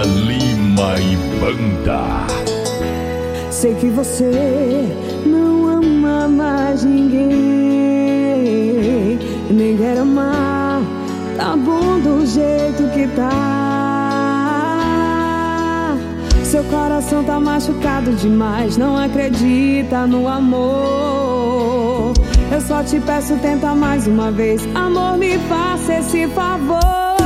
Lima e Banda. Sei que você não ama mais ninguém, nem quer amar, tá bom do jeito que tá. Seu coração tá machucado demais, não acredita no amor. Eu só te peço, tenta mais uma vez, amor, me faça esse favor.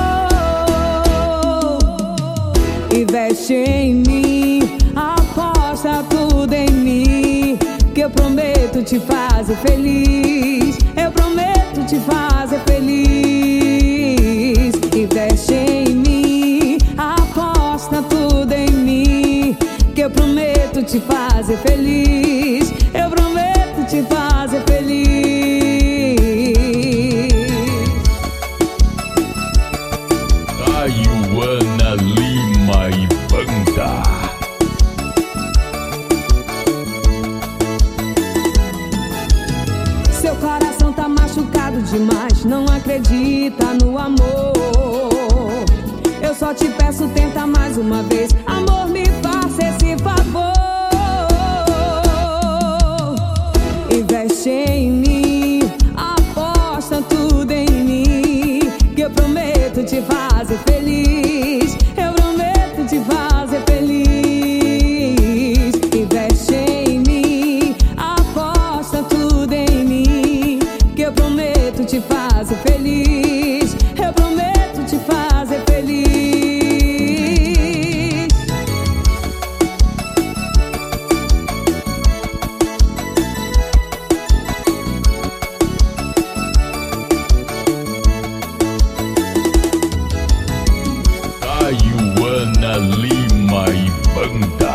Investe em mim, aposta tudo em mim, que eu prometo te fazer feliz. Eu prometo te fazer feliz. Investe em mim, aposta tudo em mim, que eu prometo te fazer feliz. Eu prometo te fazer feliz. Tayuana Lima e Banda. Seu coração tá machucado demais, não acredita no amor. Eu só te peço, tenta mais uma vez, amor, me faça esse favor. Investe em mim, aposta tudo em mim, que eu prometo te fazer feliz. Eu prometo te fazer feliz. Investe em mim, aposta tudo em mim, que eu prometo te fazer feliz. Eu prometo te fazer feliz. Tayuana Lima e Banda.